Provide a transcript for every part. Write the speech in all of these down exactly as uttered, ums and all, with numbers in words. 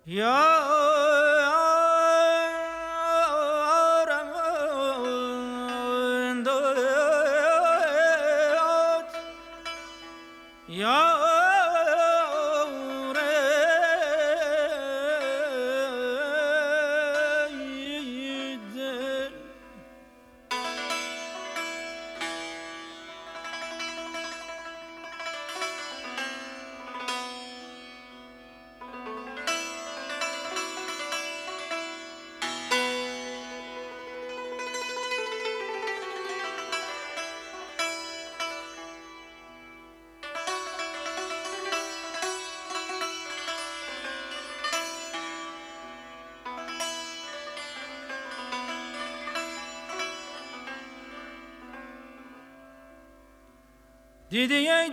دیدی ای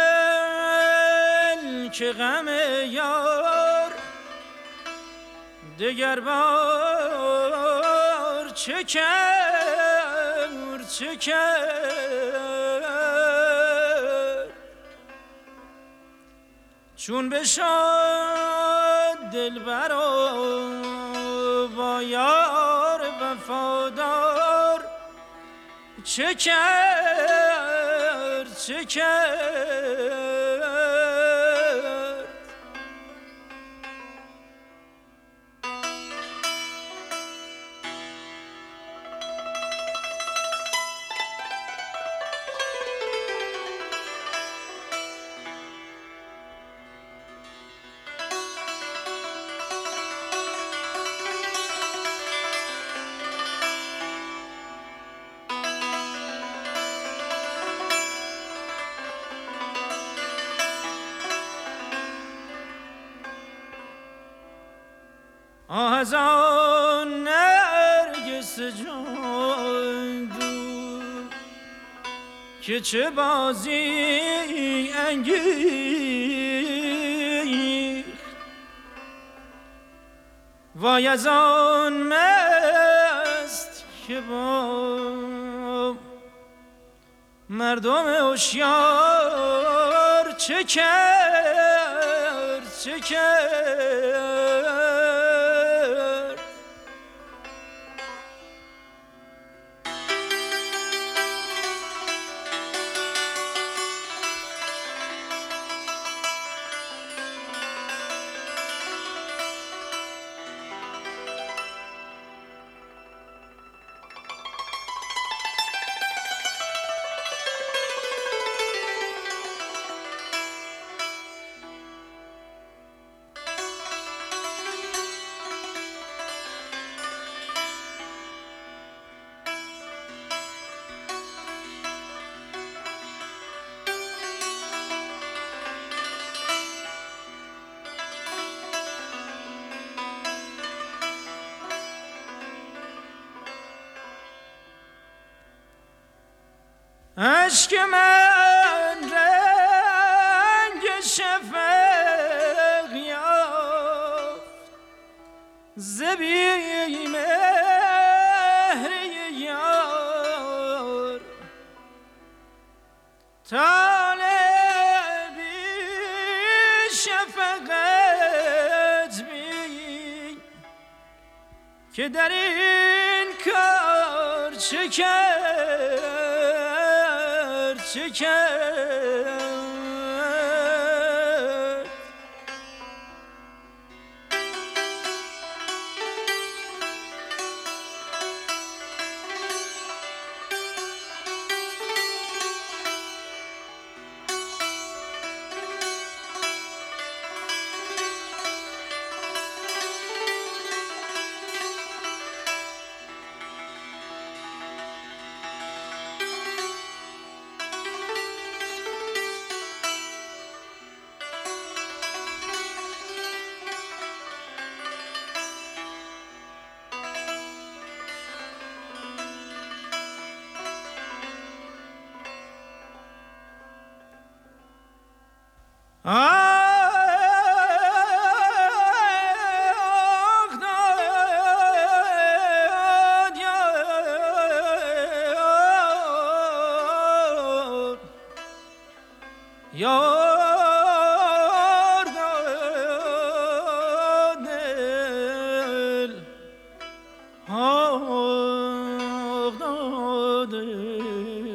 دل که غم یار دگر بار چه کرد چه کرد چون بشد دلبر و با یار وفادار چه کرد چه کرد آه از آن نرگس جان دور که چه بازی انگیخت وای از آن مست که با مردم هوشیار چه کرد چه کرد عشق من رنگ شفق یافت ز بیم مهر یار طالبی شفقت بین که در این کار چه کرد چه کرد یار داد آه داده